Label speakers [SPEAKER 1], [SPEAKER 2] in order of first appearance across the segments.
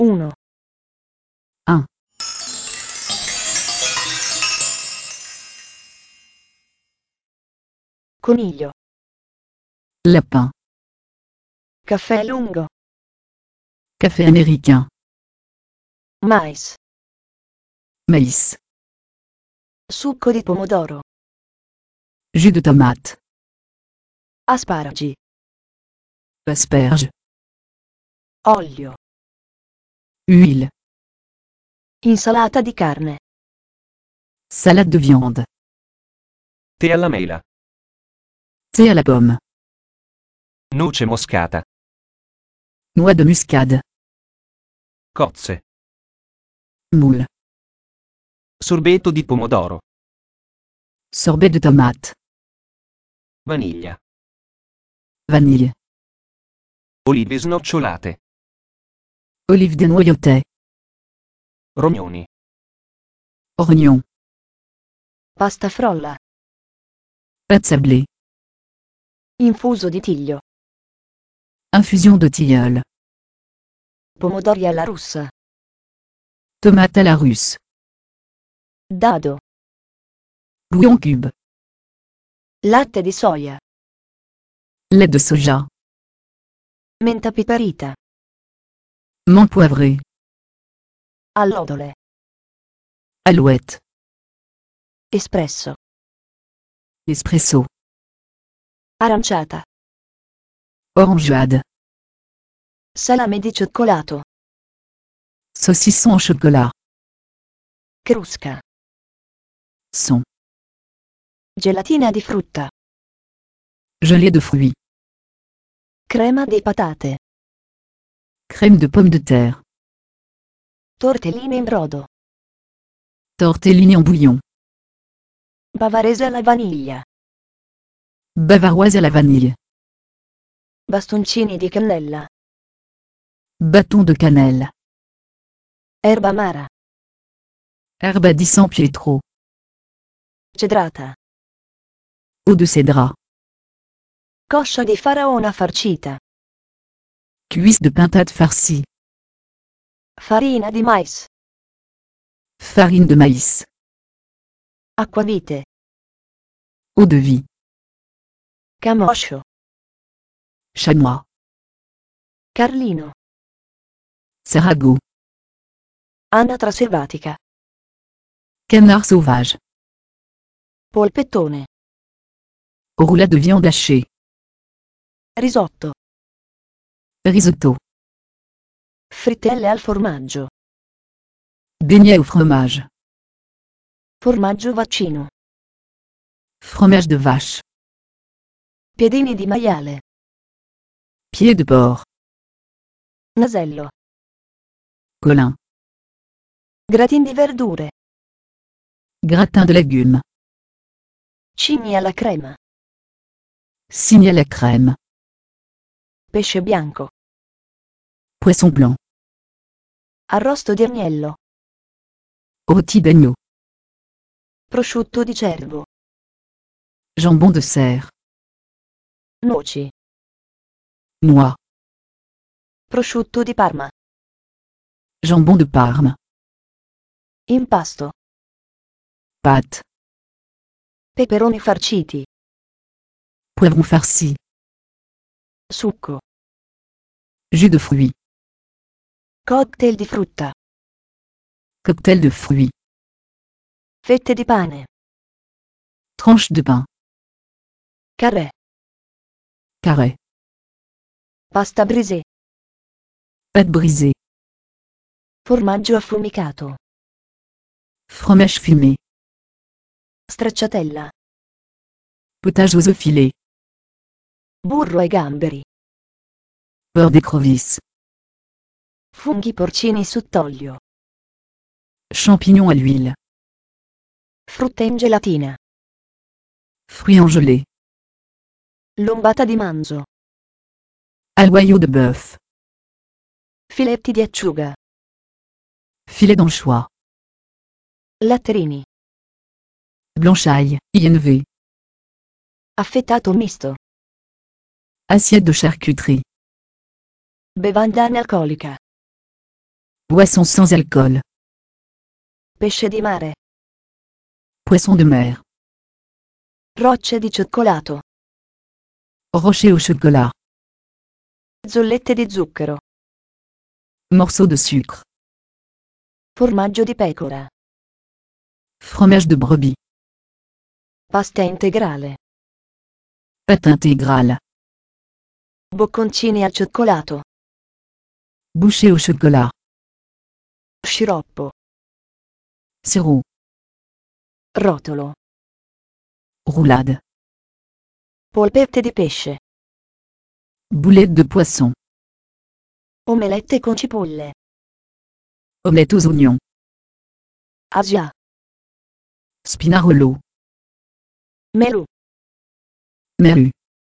[SPEAKER 1] 1,
[SPEAKER 2] 1,
[SPEAKER 1] coniglio,
[SPEAKER 2] lapin,
[SPEAKER 1] caffè lungo,
[SPEAKER 2] café américain,
[SPEAKER 1] mais,
[SPEAKER 2] maïs,
[SPEAKER 1] succo di pomodoro,
[SPEAKER 2] jus de tomate,
[SPEAKER 1] asparagi,
[SPEAKER 2] asperges,
[SPEAKER 1] olio,
[SPEAKER 2] huile,
[SPEAKER 1] insalata di carne,
[SPEAKER 2] salade de viande,
[SPEAKER 3] Tè alla mela.
[SPEAKER 2] thé à la pomme,
[SPEAKER 3] Noce moscata.
[SPEAKER 2] noix de muscade,
[SPEAKER 3] Cozze.
[SPEAKER 2] moule,
[SPEAKER 3] Sorbetto di pomodoro.
[SPEAKER 2] sorbet de tomate,
[SPEAKER 3] Vaniglia.
[SPEAKER 2] vanille,
[SPEAKER 3] Olive snocciolate.
[SPEAKER 2] olive dénoyautée,
[SPEAKER 3] Rognoni.
[SPEAKER 2] oignon,
[SPEAKER 1] pasta frolla,
[SPEAKER 2] pâte sablée,
[SPEAKER 1] infuso di tiglio,
[SPEAKER 2] infusion de tilleul,
[SPEAKER 1] pomodori alla russa,
[SPEAKER 2] tomate à la russe,
[SPEAKER 1] dado,
[SPEAKER 2] bouillon cube,
[SPEAKER 1] latte di soia,
[SPEAKER 2] lait de soja,
[SPEAKER 1] menta piperita,
[SPEAKER 2] menthe poivrée,
[SPEAKER 1] allodole,
[SPEAKER 2] alouette,
[SPEAKER 1] espresso,
[SPEAKER 2] espresso,
[SPEAKER 1] aranciata,
[SPEAKER 2] orangeade,
[SPEAKER 1] salame di cioccolato,
[SPEAKER 2] saucisson au chocolat,
[SPEAKER 1] crusca,
[SPEAKER 2] son,
[SPEAKER 1] gelatina di frutta,
[SPEAKER 2] gelée de fruits,
[SPEAKER 1] crema di patate,
[SPEAKER 2] crème de pommes de terre,
[SPEAKER 1] tortellini in brodo,
[SPEAKER 2] tortellini en bouillon,
[SPEAKER 1] bavarese alla vaniglia,
[SPEAKER 2] bavaroise à la vanille,
[SPEAKER 1] bastoncini di cannella,
[SPEAKER 2] bâton de cannelle,
[SPEAKER 1] erba amara,
[SPEAKER 2] herbe à 10 San Pietro,
[SPEAKER 1] cedrata,
[SPEAKER 2] eau de cédra,
[SPEAKER 1] coscia di faraona farcita,
[SPEAKER 2] cuisse de pintade farcie,
[SPEAKER 1] farina di mais,
[SPEAKER 2] farine de maïs,
[SPEAKER 1] acquavite,
[SPEAKER 2] eau de vie,
[SPEAKER 1] camoscio,
[SPEAKER 2] chamois,
[SPEAKER 1] carlino,
[SPEAKER 2] serago,
[SPEAKER 1] anatra selvatica,
[SPEAKER 2] canard sauvage,
[SPEAKER 1] polpettone,
[SPEAKER 2] roulade de viande hachée,
[SPEAKER 1] risotto,
[SPEAKER 2] risotto,
[SPEAKER 1] frittelle al formaggio,
[SPEAKER 2] beignets au fromage,
[SPEAKER 1] formaggio vaccino,
[SPEAKER 2] fromage de vache,
[SPEAKER 1] piedini di maiale,
[SPEAKER 2] pied de porc,
[SPEAKER 1] nasello,
[SPEAKER 2] colin,
[SPEAKER 1] gratin di verdure,
[SPEAKER 2] gratin de légumes,
[SPEAKER 1] cigni alla crema,
[SPEAKER 2] cygne à la crème,
[SPEAKER 1] pesce bianco,
[SPEAKER 2] poisson blanc,
[SPEAKER 1] arrosto di agnello,
[SPEAKER 2] rôti d'agneau,
[SPEAKER 1] prosciutto di cervo,
[SPEAKER 2] jambon de cerf,
[SPEAKER 1] noci,
[SPEAKER 2] noix,
[SPEAKER 1] prosciutto di Parma,
[SPEAKER 2] jambon de Parme,
[SPEAKER 1] impasto,
[SPEAKER 2] pâte,
[SPEAKER 1] peperoni farciti,
[SPEAKER 2] poivron farci,
[SPEAKER 1] succo,
[SPEAKER 2] jus de fruits,
[SPEAKER 1] cocktail di frutta,
[SPEAKER 2] cocktail de fruits,
[SPEAKER 1] fette di pane,
[SPEAKER 2] tranche de pain,
[SPEAKER 1] carré,
[SPEAKER 2] carré,
[SPEAKER 1] pasta brisée,
[SPEAKER 2] pâte brisée,
[SPEAKER 1] formaggio affumicato,
[SPEAKER 2] fromage fumé,
[SPEAKER 1] stracciatella,
[SPEAKER 2] potage aux œufs filés,
[SPEAKER 1] burro ai gamberi,
[SPEAKER 2] beurre d'écrevisse,
[SPEAKER 1] funghi porcini sott'olio,
[SPEAKER 2] champignons à l'huile,
[SPEAKER 1] frutta in gelatina,
[SPEAKER 2] fruits en gelée,
[SPEAKER 1] lombata di manzo,
[SPEAKER 2] aloyaux de bœuf,
[SPEAKER 1] filetti di acciuga,
[SPEAKER 2] filet d'anchois,
[SPEAKER 1] latterini,
[SPEAKER 2] blanchaille, INV,
[SPEAKER 1] affettato misto,
[SPEAKER 2] assiette de charcuterie,
[SPEAKER 1] bevanda analcolica,
[SPEAKER 2] Boisson sans alcool.
[SPEAKER 1] Pesce di mare.
[SPEAKER 2] Poisson de mer.
[SPEAKER 1] Rocce di cioccolato.
[SPEAKER 2] Rocher au chocolat.
[SPEAKER 1] Zollette di zucchero.
[SPEAKER 2] Morceau de sucre.
[SPEAKER 1] Formaggio di pecora.
[SPEAKER 2] Fromage de brebis.
[SPEAKER 1] Pasta integrale.
[SPEAKER 2] Pâte intégrale.
[SPEAKER 1] Bocconcini al cioccolato.
[SPEAKER 2] Bouchée au chocolat.
[SPEAKER 1] Sciroppo.
[SPEAKER 2] Sirop.
[SPEAKER 1] Rotolo.
[SPEAKER 2] Roulade.
[SPEAKER 1] Polpette di pesce.
[SPEAKER 2] Boulettes de poisson.
[SPEAKER 1] Omelette con cipolle.
[SPEAKER 2] Omelette aux oignons.
[SPEAKER 1] Asia.
[SPEAKER 2] Spinarolo.
[SPEAKER 1] Melù.
[SPEAKER 2] Merlu.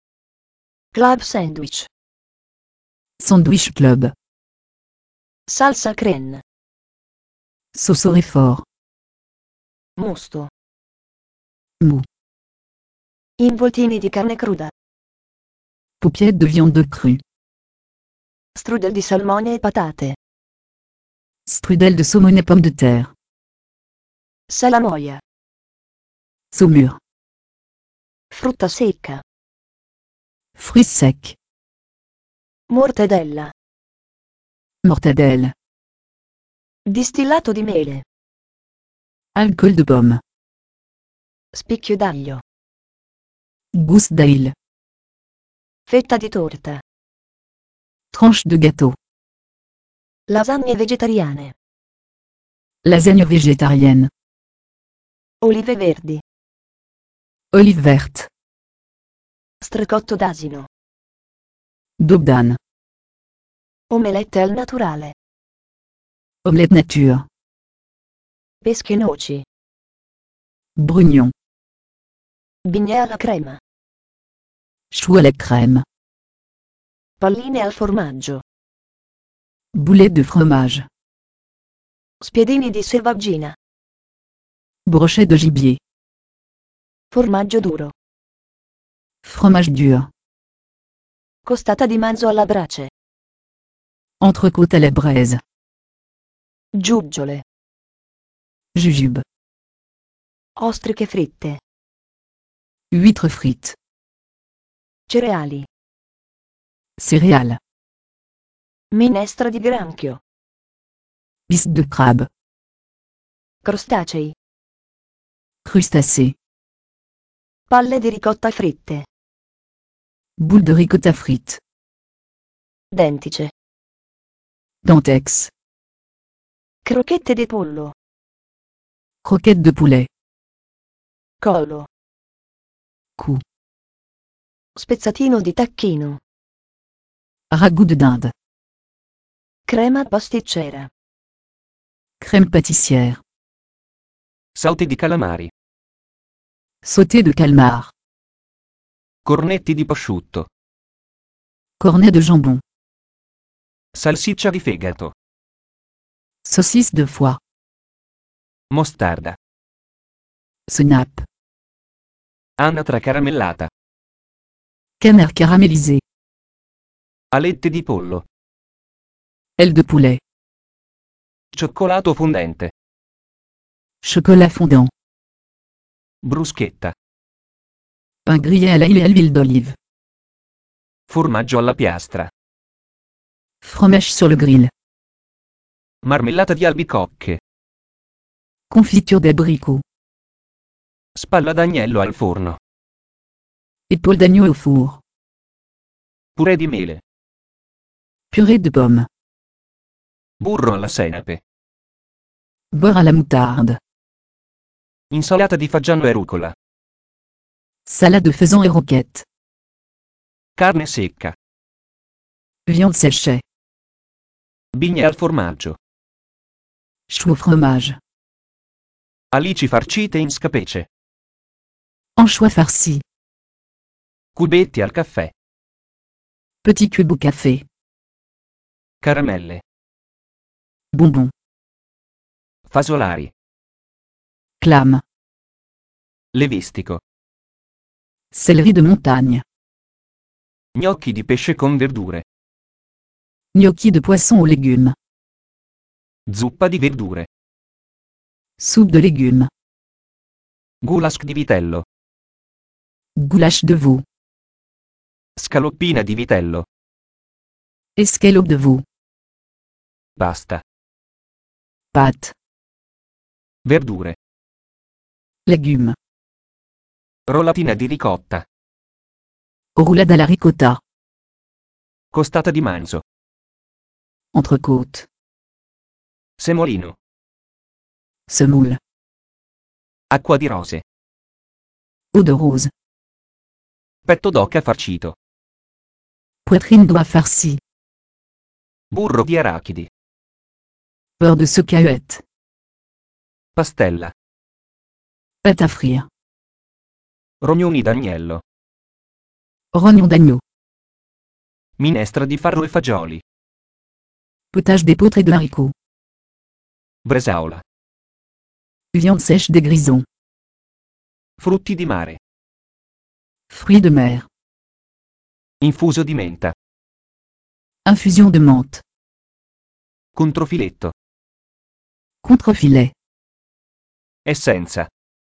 [SPEAKER 1] Club sandwich.
[SPEAKER 2] Sandwich club.
[SPEAKER 1] Salsa crème.
[SPEAKER 2] Sauce au réfort.
[SPEAKER 1] Musto.
[SPEAKER 2] Mou.
[SPEAKER 1] Involtini di carne cruda.
[SPEAKER 2] Paupiètes de viande crue.
[SPEAKER 1] Strudel di salmone e patate.
[SPEAKER 2] Strudel de saumon et pommes de terre.
[SPEAKER 1] Salamoia.
[SPEAKER 2] Saumure.
[SPEAKER 1] Frutta secca.
[SPEAKER 2] Fruits secs.
[SPEAKER 1] Mortadella.
[SPEAKER 2] Mortadelle.
[SPEAKER 1] Distillato di mele.
[SPEAKER 2] Alcool de pomme.
[SPEAKER 1] Spicchio d'aglio.
[SPEAKER 2] Gousse d'ail.
[SPEAKER 1] Fetta di torta.
[SPEAKER 2] Tranche de gâteau.
[SPEAKER 1] Lasagne vegetariane.
[SPEAKER 2] Lasagne végétarienne.
[SPEAKER 1] Olive verdi.
[SPEAKER 2] Olive verte.
[SPEAKER 1] Strecotto d'asino.
[SPEAKER 2] Daube d'âne.
[SPEAKER 1] Omelette al naturale.
[SPEAKER 2] Omelette nature.
[SPEAKER 1] Pesche e noci.
[SPEAKER 2] Brugnon.
[SPEAKER 1] Bignè alla crema.
[SPEAKER 2] Chou à la crème.
[SPEAKER 1] Palline al formaggio.
[SPEAKER 2] Boulettes de fromage.
[SPEAKER 1] Spiedini di selvaggina.
[SPEAKER 2] Brochet de gibier.
[SPEAKER 1] Formaggio duro.
[SPEAKER 2] Fromage dur.
[SPEAKER 1] Costata di manzo alla brace.
[SPEAKER 2] Entrecôte à la braise.
[SPEAKER 1] Giuggiole.
[SPEAKER 2] Jujube.
[SPEAKER 1] Ostriche fritte.
[SPEAKER 2] Huîtres frites.
[SPEAKER 1] Cereali.
[SPEAKER 2] Céréales.
[SPEAKER 1] Minestra di granchio.
[SPEAKER 2] Bisque de crabe.
[SPEAKER 1] Crostacei.
[SPEAKER 2] Crustacés.
[SPEAKER 1] Palle di ricotta fritte.
[SPEAKER 2] Boules de ricotta frites.
[SPEAKER 1] Dentice.
[SPEAKER 2] Dentex.
[SPEAKER 1] Crocchette di pollo.
[SPEAKER 2] Croquettes de poulet.
[SPEAKER 1] Collo.
[SPEAKER 2] Cou.
[SPEAKER 1] Spezzatino di tacchino.
[SPEAKER 2] Ragoût de dinde.
[SPEAKER 1] Crema pasticcera.
[SPEAKER 2] Crème pâtissière.
[SPEAKER 3] Sauté di calamari.
[SPEAKER 2] Sauté de calmar.
[SPEAKER 3] Cornetti di prosciutto.
[SPEAKER 2] Cornet de jambon.
[SPEAKER 3] Salsiccia di fegato.
[SPEAKER 2] Saucisse de foie.
[SPEAKER 3] Mostarda.
[SPEAKER 2] Senap.
[SPEAKER 3] Anatra caramellata.
[SPEAKER 2] Canard caramélisé.
[SPEAKER 3] Alette di pollo.
[SPEAKER 2] Aile de poulet.
[SPEAKER 3] Cioccolato fondente.
[SPEAKER 2] Chocolat fondant.
[SPEAKER 3] Bruschetta.
[SPEAKER 2] Pain grillé à l'ail et à l'huile d'olive.
[SPEAKER 3] Formaggio alla piastra.
[SPEAKER 2] Fromage sur le grill.
[SPEAKER 3] Marmellata di albicocche.
[SPEAKER 2] Confiture d'abricot.
[SPEAKER 3] Spalla d'agnello al forno.
[SPEAKER 2] Épaule d'agneau au four.
[SPEAKER 3] Purè di mele.
[SPEAKER 2] Purée de pommes.
[SPEAKER 3] Burro alla senape.
[SPEAKER 2] Beurre à la moutarde.
[SPEAKER 3] Insalata di fagiano e rucola.
[SPEAKER 2] Salade de faisan et roquette.
[SPEAKER 3] Carne secca.
[SPEAKER 2] Viande séchée.
[SPEAKER 3] Bignè al formaggio.
[SPEAKER 2] Chou au fromage.
[SPEAKER 3] Alici farcite in scapece.
[SPEAKER 2] Anchois farcis.
[SPEAKER 3] Cubetti al caffè.
[SPEAKER 2] Petit cube au café.
[SPEAKER 3] Caramelle.
[SPEAKER 2] Bonbons.
[SPEAKER 3] Fasolari.
[SPEAKER 2] Clame.
[SPEAKER 3] Levistico.
[SPEAKER 2] Céleri de montagne.
[SPEAKER 3] Gnocchi di pesce con verdure.
[SPEAKER 2] Gnocchi de poisson aux légumes.
[SPEAKER 3] Zuppa di verdure.
[SPEAKER 2] Soupe de légumes.
[SPEAKER 3] Goulash di vitello.
[SPEAKER 2] Goulash de veau.
[SPEAKER 3] Scaloppina di vitello.
[SPEAKER 2] Escalope de veau.
[SPEAKER 3] Pasta.
[SPEAKER 2] Pâtes.
[SPEAKER 3] Verdure.
[SPEAKER 2] Légumes.
[SPEAKER 3] Rollatina di ricotta.
[SPEAKER 2] Roulade à la ricotta.
[SPEAKER 3] Costata di manzo.
[SPEAKER 2] Entrecôte.
[SPEAKER 3] Semolino.
[SPEAKER 2] Semoule.
[SPEAKER 3] Acqua di rose.
[SPEAKER 2] Eau de rose.
[SPEAKER 3] Petto d'oca farcito.
[SPEAKER 2] Poitrine d'oie farcie.
[SPEAKER 3] Burro di arachidi.
[SPEAKER 2] Beurre de cacahuète.
[SPEAKER 3] Pastella.
[SPEAKER 2] Pâte à frire.
[SPEAKER 3] Rognoni d'agnello.
[SPEAKER 2] Rognon d'agneau.
[SPEAKER 3] Minestra di farro e fagioli.
[SPEAKER 2] Potage d'épeautre et de haricots.
[SPEAKER 3] Bresaola.
[SPEAKER 2] Viande sèche des grisons.
[SPEAKER 3] Frutti di mare.
[SPEAKER 2] Fruits de mer.
[SPEAKER 3] Infuso di menta.
[SPEAKER 2] Infusion de menthe.
[SPEAKER 3] Controfiletto.
[SPEAKER 2] Contrefilet.
[SPEAKER 3] Essenza.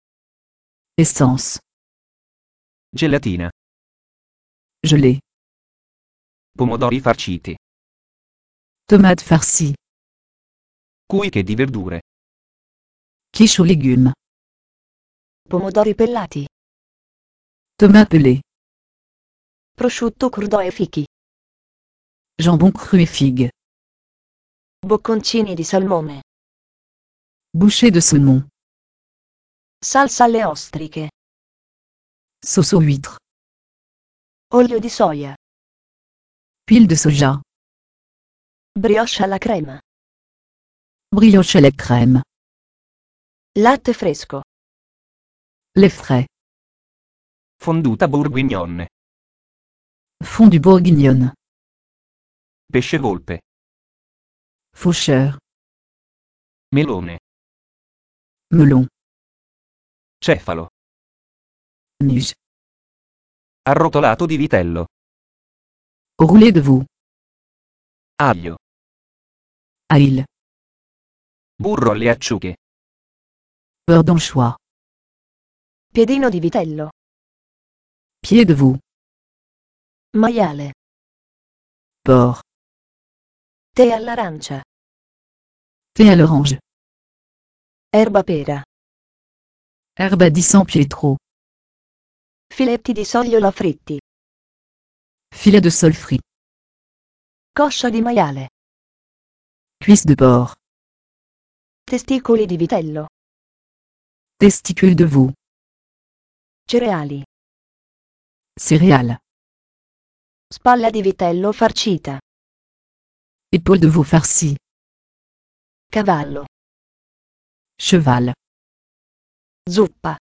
[SPEAKER 2] Essence.
[SPEAKER 3] Gelatina.
[SPEAKER 2] Gelée.
[SPEAKER 3] Pomodori farciti.
[SPEAKER 2] Tomate farcie.
[SPEAKER 3] Cuiche di verdure.
[SPEAKER 2] Quiche aux légumes.
[SPEAKER 1] Pomodori pellati.
[SPEAKER 2] Tomates pelées.
[SPEAKER 1] Prosciutto crudo e fichi.
[SPEAKER 2] Jambon cru et figues.
[SPEAKER 1] Bocconcini di salmone.
[SPEAKER 2] Bouchée de saumon.
[SPEAKER 1] Salsa alle ostriche.
[SPEAKER 2] Sauce aux huîtres.
[SPEAKER 1] Olio di soia.
[SPEAKER 2] Huile de soja.
[SPEAKER 1] Brioche alla crema.
[SPEAKER 2] Brioche à la crème.
[SPEAKER 1] Latte fresco.
[SPEAKER 2] Lait frais.
[SPEAKER 3] Fonduta bourguignonne.
[SPEAKER 2] Fondue bourguignonne.
[SPEAKER 3] Pesce volpe.
[SPEAKER 2] Faucheur.
[SPEAKER 3] Melone.
[SPEAKER 2] Melon.
[SPEAKER 3] Cefalo.
[SPEAKER 2] Nuge.
[SPEAKER 3] Arrotolato di vitello.
[SPEAKER 2] Roulé de veau.
[SPEAKER 3] Aglio.
[SPEAKER 2] Ail.
[SPEAKER 3] Burro alle acciughe.
[SPEAKER 2] Beurre d'anchois.
[SPEAKER 1] Piedino di vitello.
[SPEAKER 2] Pied de veau.
[SPEAKER 1] Maiale.
[SPEAKER 2] Porc.
[SPEAKER 1] Tè all'arancia.
[SPEAKER 2] Thé à l'orange.
[SPEAKER 1] Erba pera.
[SPEAKER 2] Herbe à San Pietro.
[SPEAKER 1] Filetti di sogliola fritti.
[SPEAKER 2] Filet de sole frit.
[SPEAKER 1] Coscia di maiale.
[SPEAKER 2] Cuisse de porc.
[SPEAKER 1] Testicoli di vitello.
[SPEAKER 2] Testicule de veau.
[SPEAKER 1] Cereali.
[SPEAKER 2] Céréales.
[SPEAKER 1] Spalla di vitello farcita.
[SPEAKER 2] Épaule de veau farcie.
[SPEAKER 1] Cavallo.
[SPEAKER 2] Cheval.
[SPEAKER 1] Zuppa.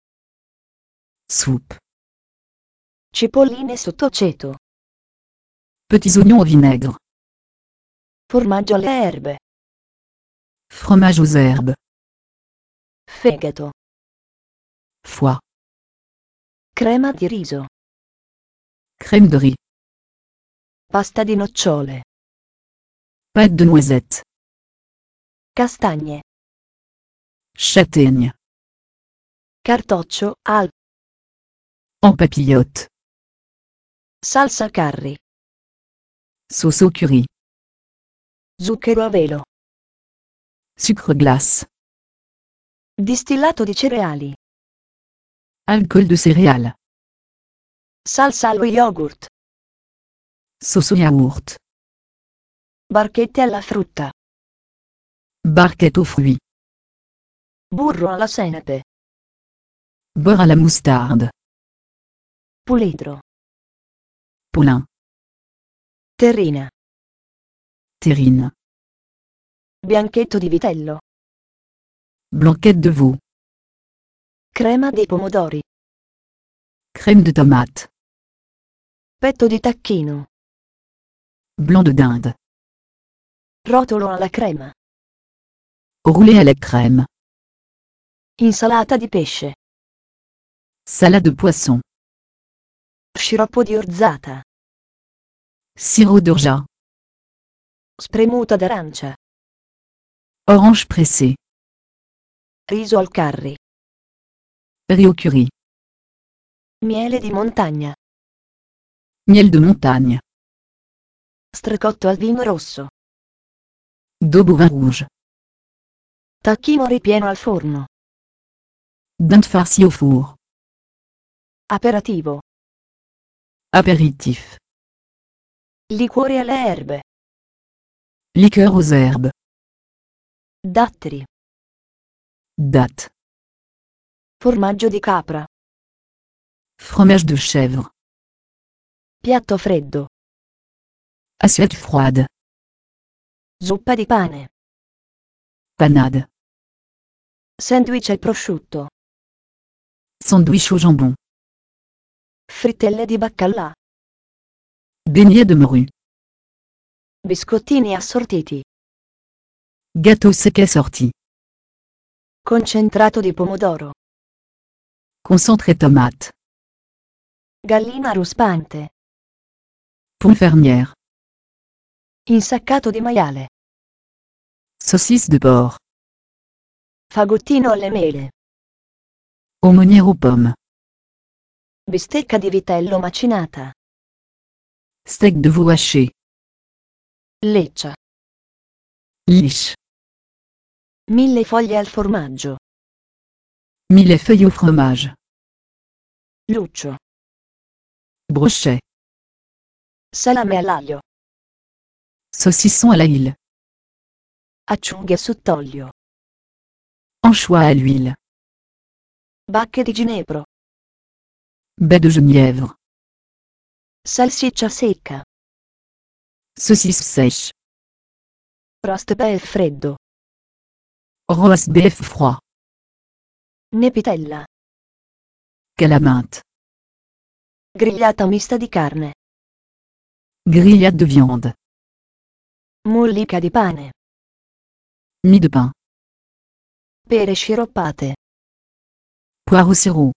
[SPEAKER 2] Soupe.
[SPEAKER 1] Cipolline sottoceto.
[SPEAKER 2] Petits oignons au vinaigre.
[SPEAKER 1] Formaggio alle erbe.
[SPEAKER 2] Fromage aux herbes.
[SPEAKER 1] Fegato.
[SPEAKER 2] Foie.
[SPEAKER 1] Crema di riso.
[SPEAKER 2] Crème de riz.
[SPEAKER 1] Pasta di nocciole.
[SPEAKER 2] Pâte de noisette.
[SPEAKER 1] Castagne.
[SPEAKER 2] Châtaigne.
[SPEAKER 1] Cartoccio al.
[SPEAKER 2] En papillote.
[SPEAKER 1] Salsa curry.
[SPEAKER 2] Sauce au curry.
[SPEAKER 1] Zucchero a velo.
[SPEAKER 2] Sucre glace.
[SPEAKER 1] Distillato di cereali.
[SPEAKER 2] Alcool de céréales.
[SPEAKER 1] Salsa allo yogurt.
[SPEAKER 2] Sauce au yaourt.
[SPEAKER 1] Barchette alla frutta.
[SPEAKER 2] Barquette aux fruits.
[SPEAKER 1] Burro alla senape.
[SPEAKER 2] Beurre à la moustarde.
[SPEAKER 1] Puledro.
[SPEAKER 2] Poulain.
[SPEAKER 1] Terrina.
[SPEAKER 2] Terrine.
[SPEAKER 1] Bianchetto di vitello.
[SPEAKER 2] Blanquette de veau.
[SPEAKER 1] Crema di pomodori.
[SPEAKER 2] Crème de tomate.
[SPEAKER 1] Petto di tacchino.
[SPEAKER 2] Blanc de dinde.
[SPEAKER 1] Rotolo alla crema.
[SPEAKER 2] Roulé à la crème.
[SPEAKER 1] Insalata di pesce.
[SPEAKER 2] Salade de poisson.
[SPEAKER 1] Sciroppo di orzata.
[SPEAKER 2] Sirop d'orgeat.
[SPEAKER 1] Spremuta d'arancia.
[SPEAKER 2] Orange pressé.
[SPEAKER 1] Riso al curry.
[SPEAKER 2] Riz au curry.
[SPEAKER 1] Miele di montagna.
[SPEAKER 2] Miel de montagne.
[SPEAKER 1] Strecotto al vino rosso.
[SPEAKER 2] Daube au vin rouge.
[SPEAKER 1] Tacchino ripieno al forno.
[SPEAKER 2] Dinde farcie au four.
[SPEAKER 1] Aperitivo.
[SPEAKER 2] Apéritif.
[SPEAKER 1] Liquore alle erbe.
[SPEAKER 2] Liqueur aux herbes.
[SPEAKER 1] Datteri.
[SPEAKER 2] Date.
[SPEAKER 1] Formaggio di capra.
[SPEAKER 2] Fromage de chèvre.
[SPEAKER 1] Piatto freddo.
[SPEAKER 2] Assiette froide.
[SPEAKER 1] Zuppa di pane.
[SPEAKER 2] Panade.
[SPEAKER 1] Sandwich al prosciutto.
[SPEAKER 2] Sandwich au jambon.
[SPEAKER 1] Frittelle di baccalà.
[SPEAKER 2] Beignets de morue.
[SPEAKER 1] Biscottini assortiti.
[SPEAKER 2] Gâteau sec assorti.
[SPEAKER 1] Concentrato di pomodoro.
[SPEAKER 2] Concentré tomate.
[SPEAKER 1] Gallina ruspante.
[SPEAKER 2] Pomme fermière.
[SPEAKER 1] Insaccato di maiale.
[SPEAKER 2] Saucisse de porc.
[SPEAKER 1] Fagottino alle mele.
[SPEAKER 2] Aumônière aux pommes.
[SPEAKER 1] Bistecca di vitello macinata.
[SPEAKER 2] Steak de veau haché.
[SPEAKER 1] Leccia.
[SPEAKER 2] Liche.
[SPEAKER 1] Mille foglie al formaggio.
[SPEAKER 2] Millefeuille au fromage.
[SPEAKER 1] Luccio.
[SPEAKER 2] Brochet.
[SPEAKER 1] Salame all'aglio.
[SPEAKER 2] Saucisson à l'ail.
[SPEAKER 1] Acciughe sott'olio.
[SPEAKER 2] Anchois à l'huile.
[SPEAKER 1] Bacche di ginepro.
[SPEAKER 2] Baie de genièvre.
[SPEAKER 1] Salsiccia secca.
[SPEAKER 2] Saucisse sèche.
[SPEAKER 1] Roast beef freddo.
[SPEAKER 2] Roast beef froid.
[SPEAKER 1] Nepitella.
[SPEAKER 2] Calaminte.
[SPEAKER 1] Grigliata mista di carne.
[SPEAKER 2] Grillade de viande.
[SPEAKER 1] Mollica di pane.
[SPEAKER 2] Mie de pain.
[SPEAKER 1] Pere sciroppate.
[SPEAKER 2] Poire au sirop.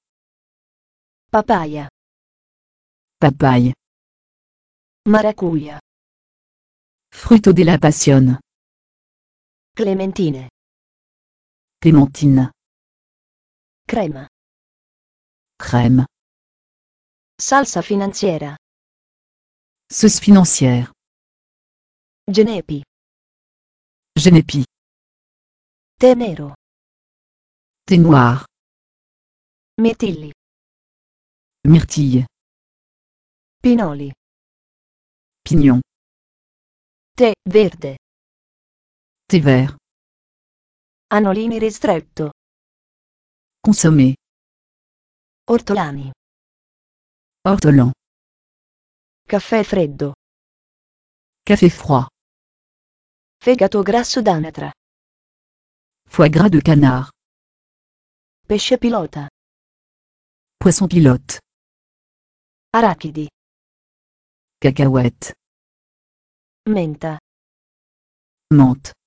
[SPEAKER 1] Papaya.
[SPEAKER 2] Papaye.
[SPEAKER 1] Maracuja.
[SPEAKER 2] Fruito de la passion.
[SPEAKER 1] Clementine.
[SPEAKER 2] Clémentine.
[SPEAKER 1] Crema.
[SPEAKER 2] Crème.
[SPEAKER 1] Salsa finanziera.
[SPEAKER 2] Sauce financière.
[SPEAKER 1] Genepi.
[SPEAKER 2] Genépi.
[SPEAKER 1] Tè nero.
[SPEAKER 2] Thé noir.
[SPEAKER 1] Mirtilli.
[SPEAKER 2] Myrtille.
[SPEAKER 1] Pinoli.
[SPEAKER 2] Pignon.
[SPEAKER 1] Tè verde.
[SPEAKER 2] Thé vert.
[SPEAKER 1] Anolini ristretto.
[SPEAKER 2] Consommé.
[SPEAKER 1] Ortolani.
[SPEAKER 2] Ortolan.
[SPEAKER 1] Caffè freddo.
[SPEAKER 2] Café froid.
[SPEAKER 1] Fegato grasso d'anatra.
[SPEAKER 2] Foie gras de canard.
[SPEAKER 1] Pesce pilota.
[SPEAKER 2] Poisson pilote.
[SPEAKER 1] Arachidi.
[SPEAKER 2] Cacahuète.
[SPEAKER 1] Menta.
[SPEAKER 2] Menthe.